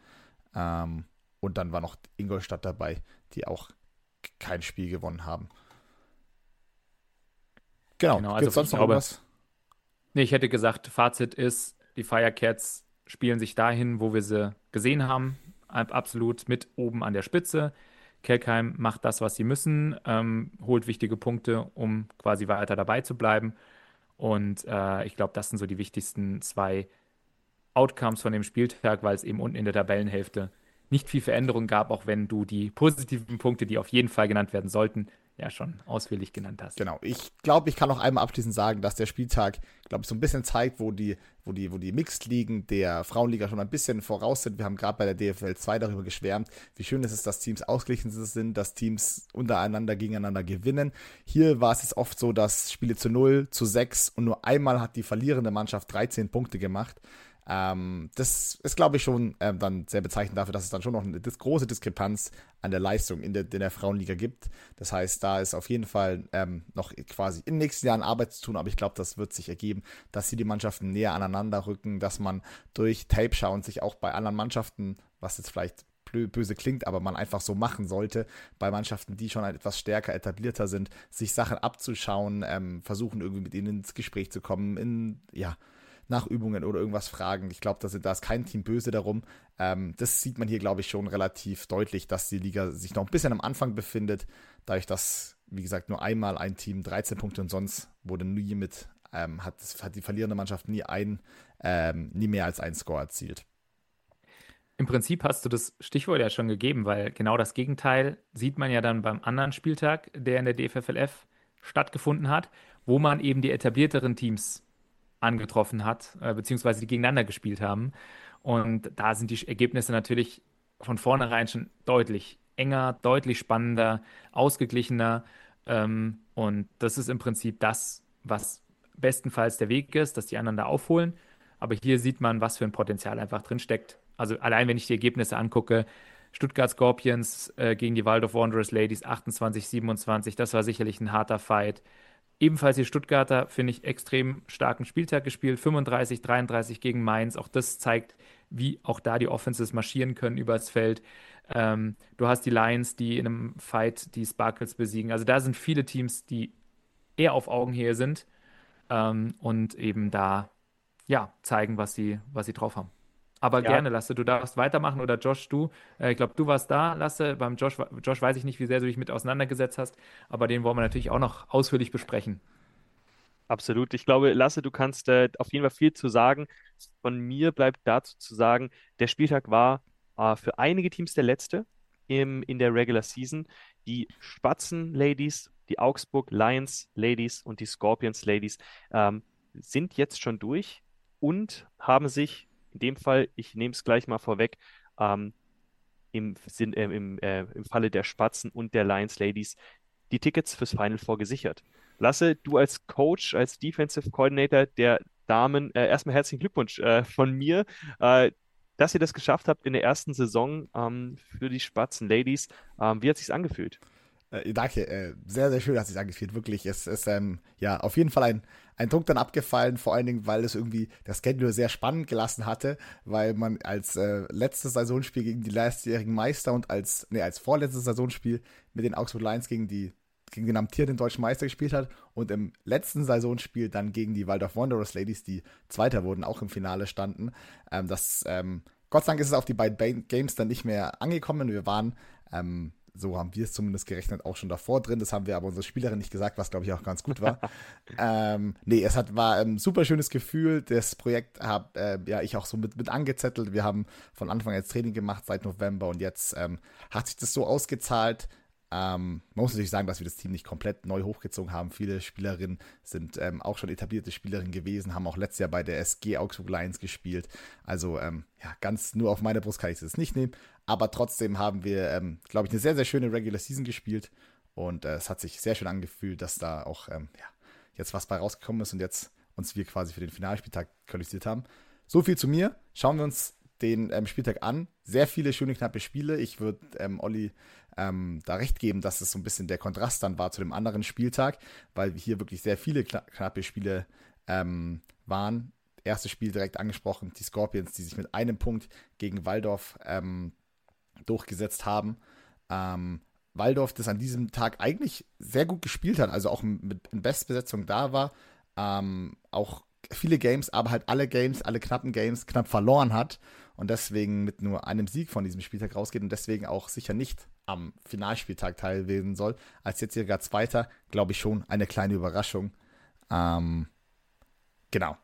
Und dann war noch Ingolstadt dabei, die auch kein Spiel gewonnen haben. Genau, also sonst noch irgendwas? Nee, ich hätte gesagt, Fazit ist, die Firecats spielen sich dahin, wo wir sie gesehen haben, absolut mit oben an der Spitze. Kelkheim macht das, was sie müssen, holt wichtige Punkte, um quasi weiter dabei zu bleiben. Und ich glaube, das sind so die wichtigsten 2 Outcomes von dem Spieltag, weil es eben unten in der Tabellenhälfte nicht viel Veränderung gab, auch wenn du die positiven Punkte, die auf jeden Fall genannt werden sollten, ja schon ausführlich genannt hast. Genau, ich glaube, ich kann noch einmal abschließend sagen, dass der Spieltag, glaube ich, so ein bisschen zeigt, wo die Mixed-Ligen der Frauenliga schon ein bisschen voraus sind. Wir haben gerade bei der DFL 2 darüber geschwärmt, wie schön es ist, dass Teams ausgeglichen sind, dass Teams untereinander gegeneinander gewinnen. Hier war es jetzt oft so, dass Spiele zu 0, zu 6 und nur einmal hat die verlierende Mannschaft 13 Punkte gemacht. Das ist, glaube ich, schon dann sehr bezeichnend dafür, dass es dann schon noch eine große Diskrepanz an der Leistung in der Frauenliga gibt. Das heißt, da ist auf jeden Fall noch quasi in den nächsten Jahren Arbeit zu tun, aber ich glaube, das wird sich ergeben, dass hier die Mannschaften näher aneinander rücken, dass man durch Tape-Schauen sich auch bei anderen Mannschaften, was jetzt vielleicht böse klingt, aber man einfach so machen sollte, bei Mannschaften, die schon etwas stärker etablierter sind, sich Sachen abzuschauen, versuchen irgendwie mit ihnen ins Gespräch zu kommen, nach Übungen oder irgendwas fragen. Ich glaube, da ist kein Team böse darum. Das sieht man hier, glaube ich, schon relativ deutlich, dass die Liga sich noch ein bisschen am Anfang befindet, dadurch, dass, wie gesagt, nur einmal ein Team 13 Punkte und sonst wurde nie mit hat die verlierende Mannschaft nie mehr als einen Score erzielt. Im Prinzip hast du das Stichwort ja schon gegeben, weil genau das Gegenteil sieht man ja dann beim anderen Spieltag, der in der DFFLF stattgefunden hat, wo man eben die etablierteren Teams angetroffen hat, beziehungsweise die gegeneinander gespielt haben. Und da sind die Ergebnisse natürlich von vornherein schon deutlich enger, deutlich spannender, ausgeglichener. Und das ist im Prinzip das, was bestenfalls der Weg ist, dass die anderen da aufholen. Aber hier sieht man, was für ein Potenzial einfach drin steckt. Also allein, wenn ich die Ergebnisse angucke, Stuttgart Scorpions gegen die Waldorf Wanderers Ladies 28-27, das war sicherlich ein harter Fight. Ebenfalls die Stuttgarter, finde ich, extrem starken Spieltag gespielt, 35-33 gegen Mainz. Auch das zeigt, wie auch da die Offenses marschieren können übers Feld. Du hast die Lions, die in einem Fight die Sparkles besiegen. Also da sind viele Teams, die eher auf Augenhöhe sind und eben da ja, zeigen, was sie drauf haben. Aber Ja, gerne, Lasse, du darfst weitermachen oder Josh, du. Ich glaube, du warst da, Lasse. Beim Josh weiß ich nicht, wie sehr du dich mit auseinandergesetzt hast, aber den wollen wir natürlich auch noch ausführlich besprechen. absolut. Ich glaube, Lasse, du kannst auf jeden Fall viel zu sagen. Von mir bleibt dazu zu sagen, der Spieltag war für einige Teams der letzte in der Regular Season. Die Spatzen Ladies, die Augsburg Lions Ladies und die Scorpions Ladies sind jetzt schon durch und haben sich in dem Fall, ich nehme es gleich mal vorweg, ähm, im Falle der Spatzen und der Lions Ladies die Tickets fürs Final Four gesichert. Lasse, du als Coach, als Defensive Coordinator der Damen, erstmal herzlichen Glückwunsch von mir, äh, dass ihr das geschafft habt in der ersten Saison für die Spatzen Ladies. Wie hat sich's angefühlt? Danke, sehr, sehr schön hat sich angefühlt, wirklich. Es ist ja auf jeden Fall ein Druck dann abgefallen, vor allen Dingen, weil es irgendwie das Schedule sehr spannend gelassen hatte, weil man als letztes Saisonspiel gegen die letztjährigen Meister und als vorletztes Saisonspiel mit den Augsburg Lions gegen den amtierenden deutschen Meister gespielt hat und im letzten Saisonspiel dann gegen die Waldorf Wanderers Ladies, die Zweiter wurden, auch im Finale standen. Gott sei Dank ist es auf die beiden Games dann nicht mehr angekommen. Wir waren so haben wir es zumindest gerechnet, auch schon davor drin. Das haben wir aber unserer Spielerin nicht gesagt, was, glaube ich, auch ganz gut war. War ein super schönes Gefühl. Das Projekt habe ich auch so mit angezettelt. Wir haben von Anfang an jetzt Training gemacht seit November und jetzt hat sich das so ausgezahlt. Man muss natürlich sagen, dass wir das Team nicht komplett neu hochgezogen haben. Viele Spielerinnen sind auch schon etablierte Spielerinnen gewesen, haben auch letztes Jahr bei der SG Augsburg Lions gespielt. Also ganz nur auf meine Brust kann ich das nicht nehmen. Aber trotzdem haben wir, glaube ich, eine sehr, sehr schöne Regular Season gespielt. Und es hat sich sehr schön angefühlt, dass da auch jetzt was bei rausgekommen ist und jetzt uns wir quasi für den Finalspieltag qualifiziert haben. So viel zu mir. Schauen wir uns den Spieltag an. Sehr viele schöne, knappe Spiele. Ich würde Olli da recht geben, dass es so ein bisschen der Kontrast dann war zu dem anderen Spieltag, weil hier wirklich sehr viele knappe Spiele waren. Erstes Spiel direkt angesprochen, die Scorpions, die sich mit einem Punkt gegen Waldorf durchgesetzt haben. Waldorf, das an diesem Tag eigentlich sehr gut gespielt hat, also auch mit in Bestbesetzung da war, auch viele Games, aber halt alle knappen Games knapp verloren hat und deswegen mit nur einem Sieg von diesem Spieltag rausgeht und deswegen auch sicher nicht am Finalspieltag teilnehmen soll. Als jetziger Zweiter, glaube ich schon eine kleine Überraschung. Genau.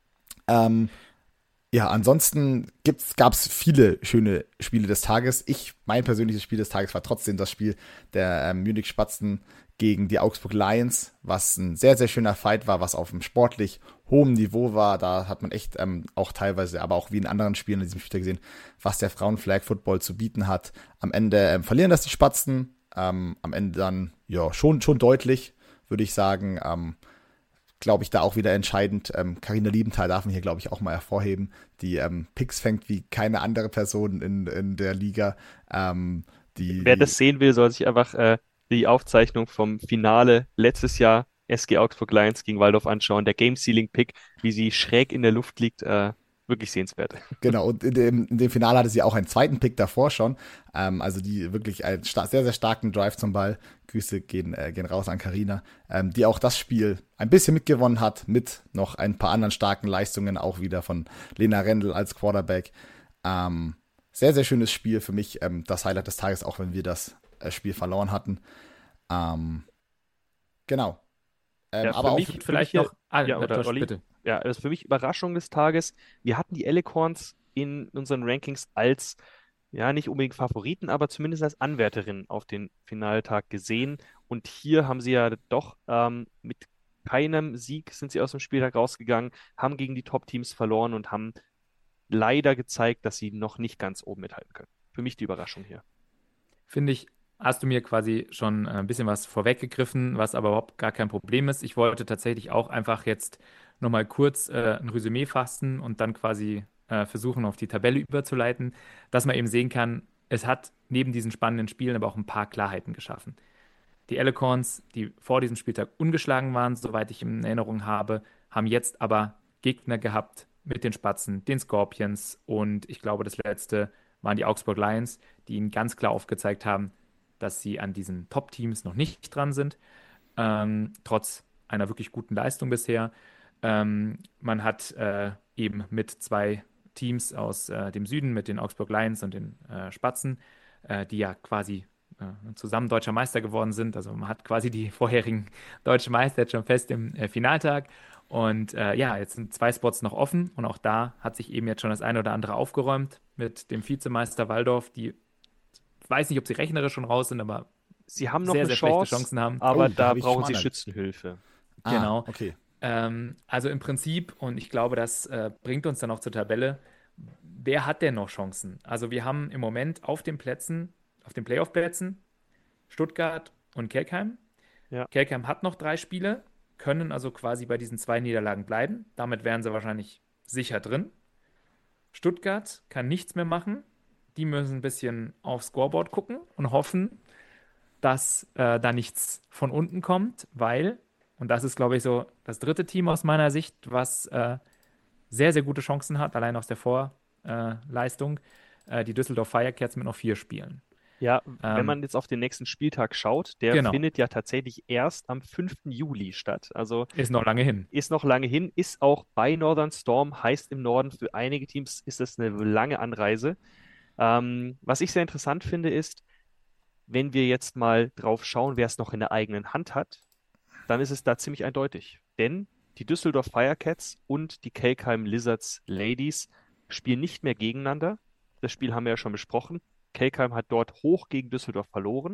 Ansonsten gab es viele schöne Spiele des Tages. Mein persönliches Spiel des Tages war trotzdem das Spiel der Munich Spatzen gegen die Augsburg Lions, was ein sehr, sehr schöner Fight war, was auf einem sportlich hohem Niveau war. Da hat man echt auch teilweise, aber auch wie in anderen Spielen in diesem Spiel gesehen, was der Frauen-Flag-Football zu bieten hat. Am Ende verlieren das die Spatzen. Am Ende dann schon deutlich, würde ich sagen. Glaube ich, da auch wieder entscheidend. Carina Liebenthal darf man hier, glaube ich, auch mal hervorheben, die Picks fängt wie keine andere Person in der Liga. Wer das sehen will, soll sich einfach die Aufzeichnung vom Finale letztes Jahr SG Augsburg Lions gegen Waldorf anschauen. Der Game-Sealing-Pick, wie sie schräg in der Luft liegt, wirklich sehenswert. Genau, und in dem Finale hatte sie auch einen zweiten Pick davor schon. Also die wirklich einen sehr, sehr starken Drive zum Ball. Grüße gehen raus an Carina, die auch das Spiel ein bisschen mitgewonnen hat, mit noch ein paar anderen starken Leistungen, auch wieder von Lena Rendl als Quarterback. Sehr, sehr schönes Spiel für mich. Das Highlight des Tages, auch wenn wir das Spiel verloren hatten. Genau. Ja, Aber für auch mich, vielleicht hier, noch, ja, oder Josh, Olli, bitte. ja, also für mich Überraschung des Tages. Wir hatten die Alicorns in unseren Rankings als, ja, nicht unbedingt Favoriten, aber zumindest als Anwärterinnen auf den Finaltag gesehen. Und hier haben sie ja doch mit keinem Sieg sind sie aus dem Spieltag rausgegangen, haben gegen die Top-Teams verloren und haben leider gezeigt, dass sie noch nicht ganz oben mithalten können. Für mich die Überraschung hier. Finde ich, hast du mir quasi schon ein bisschen was vorweggegriffen, was aber überhaupt gar kein Problem ist. Ich wollte tatsächlich auch einfach jetzt nochmal kurz ein Resümee fassen und dann quasi versuchen, auf die Tabelle überzuleiten, dass man eben sehen kann, es hat neben diesen spannenden Spielen aber auch ein paar Klarheiten geschaffen. Die Alicorns, die vor diesem Spieltag ungeschlagen waren, soweit ich in Erinnerung habe, haben jetzt aber Gegner gehabt mit den Spatzen, den Scorpions und ich glaube, das letzte waren die Augsburg Lions, die ihnen ganz klar aufgezeigt haben, dass sie an diesen Top-Teams noch nicht dran sind, trotz einer wirklich guten Leistung bisher. Man hat eben mit zwei Teams aus dem Süden, mit den Augsburg Lions und den Spatzen, die ja quasi zusammen deutscher Meister geworden sind. Also man hat quasi die vorherigen deutschen Meister jetzt schon fest im Finaltag. Und ja, jetzt sind zwei Spots noch offen und auch da hat sich eben jetzt schon das eine oder andere aufgeräumt mit dem Vizemeister Waldorf, die, ich weiß nicht, ob sie rechnerisch schon raus sind, aber Sie haben noch sehr, eine sehr schlechte Chance, Chancen haben. aber Da da habe ich schon brauchen mal sie eine. Schützenhilfe. Genau. Okay. Also im Prinzip, und ich glaube, das bringt uns dann auch zur Tabelle, wer hat denn noch Chancen? Also wir haben im Moment auf den Plätzen, auf den Playoff-Plätzen Stuttgart und Kelkheim. Ja. Kelkheim hat noch 3 Spiele, können also quasi bei diesen 2 Niederlagen bleiben. Damit wären sie wahrscheinlich sicher drin. Stuttgart kann nichts mehr machen. Die müssen ein bisschen aufs Scoreboard gucken und hoffen, dass da nichts von unten kommt, weil, und das ist, glaube ich, so das dritte Team aus meiner Sicht, was sehr, sehr gute Chancen hat, allein aus der Vorleistung, die Düsseldorf Firecats mit noch 4 Spielen. Ja, wenn man jetzt auf den nächsten Spieltag schaut, der Genau, findet ja tatsächlich erst am 5. Juli statt. Also ist noch lange hin. ist noch lange hin, ist auch bei Northern Storm, heißt im Norden für einige Teams ist das eine lange Anreise. Was ich sehr interessant finde, ist, wenn wir jetzt mal drauf schauen, wer es noch in der eigenen Hand hat, dann ist es da ziemlich eindeutig. Denn die Düsseldorf Firecats und die Kelkheim Lizards Ladies spielen nicht mehr gegeneinander. Das Spiel haben wir ja schon besprochen. Kelkheim hat dort hoch gegen Düsseldorf verloren.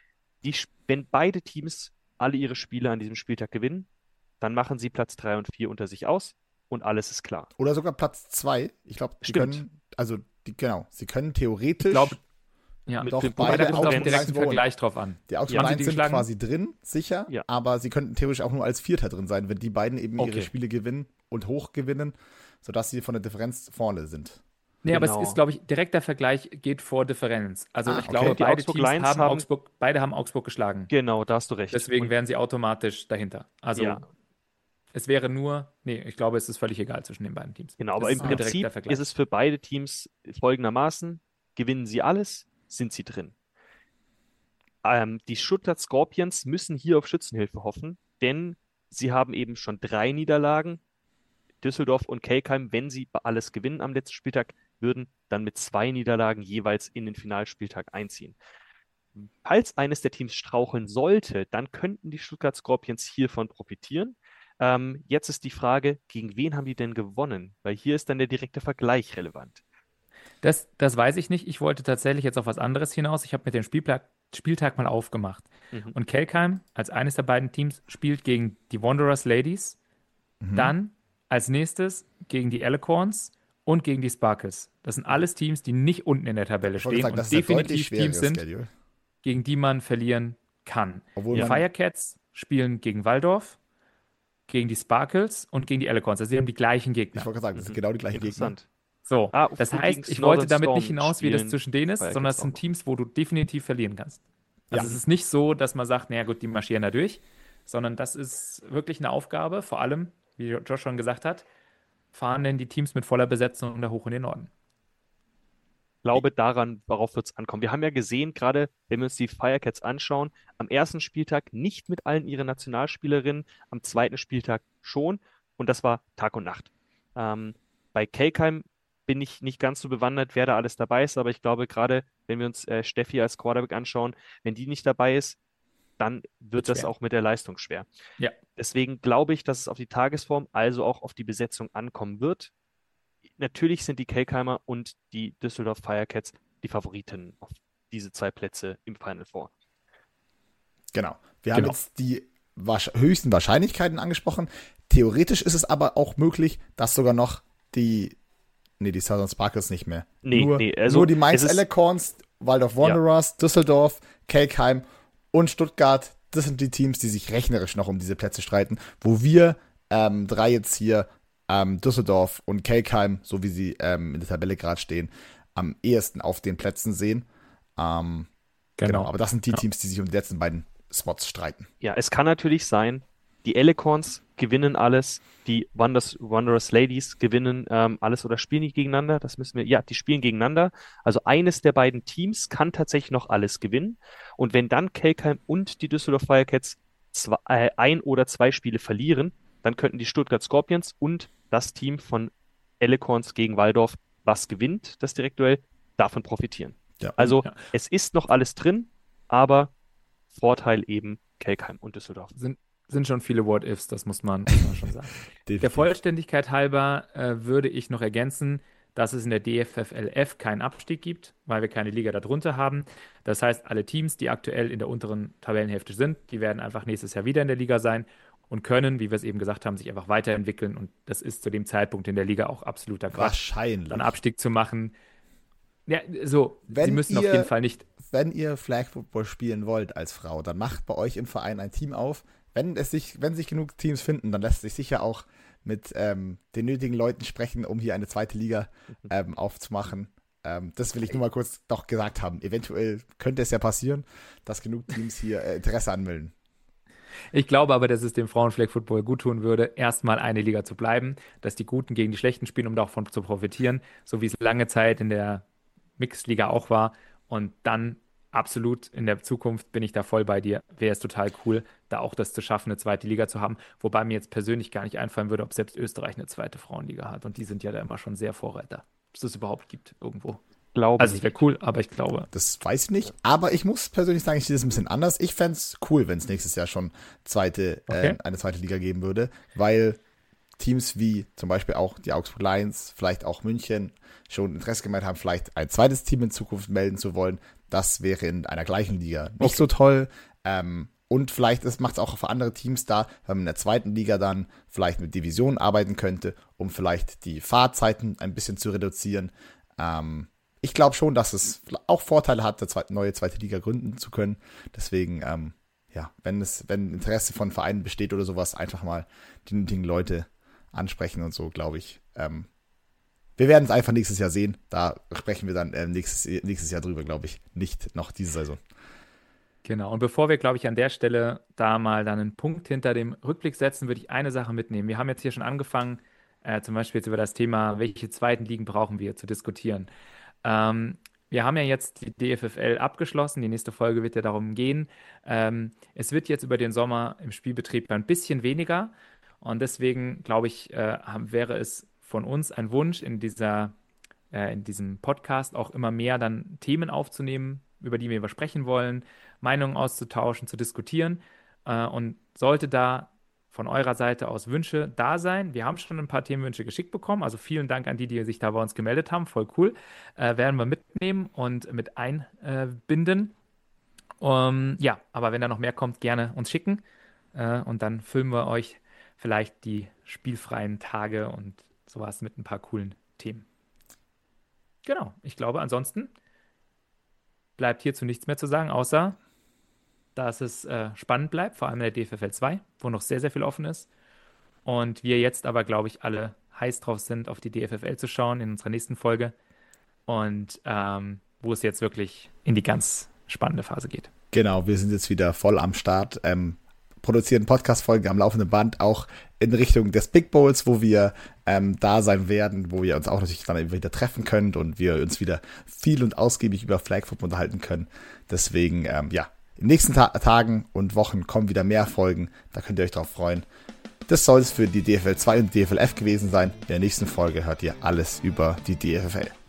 Wenn beide Teams alle ihre Spiele an diesem Spieltag gewinnen, dann machen sie Platz 3 und 4 unter sich aus und alles ist klar. Oder sogar Platz 2. Ich glaube, die Stimmt. können, also genau, sie können theoretisch. Ich glaube, ja, Mit doch dem beide da kommt auf Augsburg den Lions direkten überholen. Vergleich drauf an. Die Augsburg Haben sie Lions die sind geschlagen? quasi drin, sicher, Ja. aber sie könnten theoretisch auch nur als Vierter drin sein, wenn die beiden eben ihre Okay. Spiele gewinnen und hoch gewinnen, sodass sie von der Differenz vorne sind. Nee, aber es Genau. ist, glaube ich, direkter Vergleich geht vor Differenz. Also ich okay. glaube, Die beide Augsburg Teams Lions haben haben- beide haben Augsburg geschlagen. Genau, da hast du recht. Deswegen Und wären sie automatisch dahinter. Also ja, es wäre nur, nee, ich glaube, es ist völlig egal zwischen den beiden Teams. genau, Das aber im ist nur direkter Prinzip Vergleich. ist es für beide Teams folgendermaßen: Gewinnen sie alles, sind sie drin. Die Stuttgart Scorpions müssen hier auf Schützenhilfe hoffen, denn sie haben eben schon 3 Niederlagen. Düsseldorf und Kelkheim, wenn sie alles gewinnen am letzten Spieltag, würden dann mit 2 Niederlagen jeweils in den Finalspieltag einziehen. Falls eines der Teams straucheln sollte, dann könnten die Stuttgart Scorpions hiervon profitieren. Jetzt ist die Frage, gegen wen haben die denn gewonnen? Weil hier ist dann der direkte Vergleich relevant. Das weiß ich nicht. Ich wollte tatsächlich jetzt auf was anderes hinaus. Ich habe mir den Spieltag mal aufgemacht. Mhm. Und Kelkheim als eines der beiden Teams spielt gegen die Wanderers Ladies, dann als nächstes gegen die Alicorns und gegen die Sparkles. Das sind alles Teams, die nicht unten in der Tabelle Ich wollte stehen sagen, und das ist ein deutlich definitiv Teams schwereres sind, Schedule. gegen die man verlieren kann. Obwohl Die man, Firecats spielen gegen Waldorf, gegen die Sparkles und gegen die Alicorns. Also sie haben die gleichen Gegner. ich wollte gerade sagen, das sind genau die gleichen Gegner. Interessant. So, Ah, das und heißt, gegen ich wollte Northern damit Storm nicht hinaus, wie das spielen zwischen denen ist, Firecats sondern es sind auch. Teams, wo du definitiv verlieren kannst. Also Ja. es ist nicht so, dass man sagt, naja gut, die marschieren da durch, sondern das ist wirklich eine Aufgabe, vor allem, wie Josh schon gesagt hat, fahren denn die Teams mit voller Besetzung da hoch in den Norden. Glaube daran, worauf wird es ankommen. Wir haben ja gesehen, gerade wenn wir uns die Firecats anschauen, am ersten Spieltag nicht mit allen ihren Nationalspielerinnen, am zweiten Spieltag schon. Und das war Tag und Nacht. Bei Kelkheim bin ich nicht ganz so bewandert, wer da alles dabei ist, aber ich glaube, gerade wenn wir uns Steffi als Quarterback anschauen, wenn die nicht dabei ist, dann wird das schwer. auch mit der Leistung schwer. Ja. Deswegen glaube ich, dass es auf die Tagesform, also auch auf die Besetzung ankommen wird. Natürlich sind die Kelkheimer und die Düsseldorf Firecats die Favoriten auf diese 2 Plätze im Final Four. Genau. Wir haben jetzt die höchsten Wahrscheinlichkeiten angesprochen. Theoretisch ist es aber auch möglich, dass sogar noch die Southern Sparkles nicht mehr. Nur die Mainz Alicorns, Waldorf Wanderers, Düsseldorf, Kelkheim und Stuttgart. Das sind die Teams, die sich rechnerisch noch um diese Plätze streiten, wo wir 3 jetzt hier Düsseldorf und Kelkheim, so wie sie in der Tabelle gerade stehen, am ehesten auf den Plätzen sehen. Genau, aber das sind die Teams, die sich um die letzten beiden Spots streiten. Ja, es kann natürlich sein, die Alicorns gewinnen alles, die Wanderers Ladies gewinnen alles oder spielen die gegeneinander? Die spielen gegeneinander. Also eines der beiden Teams kann tatsächlich noch alles gewinnen. Und wenn dann Kelkheim und die Düsseldorf Firecats 1 oder 2 Spiele verlieren, dann könnten die Stuttgart Scorpions und das Team von Alicorns gegen Waldorf, was gewinnt, das Direktduell, davon profitieren. Ja. Also es ist noch alles drin, aber Vorteil eben Kelkheim und Düsseldorf. Sind schon viele What-Ifs, das muss man schon sagen. Der Vollständigkeit halber würde ich noch ergänzen, dass es in der DFFLF keinen Abstieg gibt, weil wir keine Liga darunter haben. Das heißt, alle Teams, die aktuell in der unteren Tabellenhälfte sind, die werden einfach nächstes Jahr wieder in der Liga sein und können, wie wir es eben gesagt haben, sich einfach weiterentwickeln. Und das ist zu dem Zeitpunkt in der Liga auch absoluter Quatsch. Wahrscheinlich. Einen Abstieg zu machen. Ja, sie müssen auf jeden Fall nicht. Wenn ihr Flag Football spielen wollt als Frau, dann macht bei euch im Verein ein Team auf. Wenn sich genug Teams finden, dann lässt sich sicher auch mit den nötigen Leuten sprechen, um hier eine zweite Liga aufzumachen. Das will ich nur mal kurz doch gesagt haben. Eventuell könnte es ja passieren, dass genug Teams hier Interesse anmelden. Ich glaube aber, dass es dem Frauenflag-Football gut tun würde, erstmal eine Liga zu bleiben, dass die Guten gegen die Schlechten spielen, um davon zu profitieren, so wie es lange Zeit in der Mixed-Liga auch war. Und dann absolut in der Zukunft bin ich da voll bei dir. Wäre es total cool, da auch das zu schaffen, eine zweite Liga zu haben. Wobei mir jetzt persönlich gar nicht einfallen würde, ob selbst Österreich eine zweite Frauenliga hat. Und die sind ja da immer schon sehr Vorreiter. Ob es das überhaupt gibt irgendwo. Also es wäre cool, aber ich glaube. Das weiß ich nicht. Aber ich muss persönlich sagen, ich sehe das ein bisschen anders. Ich fände es cool, wenn es nächstes Jahr schon eine zweite Liga geben würde. Weil Teams wie zum Beispiel auch die Augsburg Lions, vielleicht auch München, schon Interesse gemeldet haben, vielleicht ein zweites Team in Zukunft melden zu wollen. Das wäre in einer gleichen Liga nicht so toll. Und vielleicht macht es auch für andere Teams da, wenn man in der zweiten Liga dann vielleicht mit Divisionen arbeiten könnte, um vielleicht die Fahrzeiten ein bisschen zu reduzieren. Ich glaube schon, dass es auch Vorteile hat, eine neue zweite Liga gründen zu können. Deswegen, wenn Interesse von Vereinen besteht oder sowas, einfach mal die nötigen Leute ansprechen und so, glaube ich. Wir werden es einfach nächstes Jahr sehen. Da sprechen wir dann nächstes Jahr drüber, glaube ich, nicht noch diese Saison. Genau, und bevor wir, glaube ich, an der Stelle da mal dann einen Punkt hinter dem Rückblick setzen, würde ich eine Sache mitnehmen. Wir haben jetzt hier schon angefangen, zum Beispiel jetzt über das Thema, welche zweiten Ligen brauchen wir, zu diskutieren. Wir haben ja jetzt die DFFL abgeschlossen, die nächste Folge wird ja darum gehen. Es wird jetzt über den Sommer im Spielbetrieb ein bisschen weniger und deswegen, glaube ich, wäre es von uns ein Wunsch, in diesem Podcast auch immer mehr dann Themen aufzunehmen, über die wir sprechen wollen, Meinungen auszutauschen, zu diskutieren. Und sollte da von eurer Seite aus Wünsche da sein, wir haben schon ein paar Themenwünsche geschickt bekommen, also vielen Dank an die sich da bei uns gemeldet haben, voll cool, werden wir mitnehmen und mit einbinden. Aber wenn da noch mehr kommt, gerne uns schicken und dann füllen wir euch vielleicht die spielfreien Tage und sowas mit ein paar coolen Themen. Genau, ich glaube, ansonsten bleibt hierzu nichts mehr zu sagen, außer dass es spannend bleibt, vor allem in der DFFL 2, wo noch sehr, sehr viel offen ist. Und wir jetzt aber, glaube ich, alle heiß drauf sind, auf die DFFL zu schauen in unserer nächsten Folge. Und wo es jetzt wirklich in die ganz spannende Phase geht. Genau, wir sind jetzt wieder voll am Start. Produzieren Podcast-Folgen am laufenden Band, auch in Richtung des Big Bowls, wo wir da sein werden, wo ihr uns auch natürlich dann wieder treffen könnt und wir uns wieder viel und ausgiebig über Flag Football unterhalten können. Deswegen, in den nächsten Tagen und Wochen kommen wieder mehr Folgen, da könnt ihr euch drauf freuen. Das soll es für die DFL 2 und DFLF gewesen sein. In der nächsten Folge hört ihr alles über die DFL.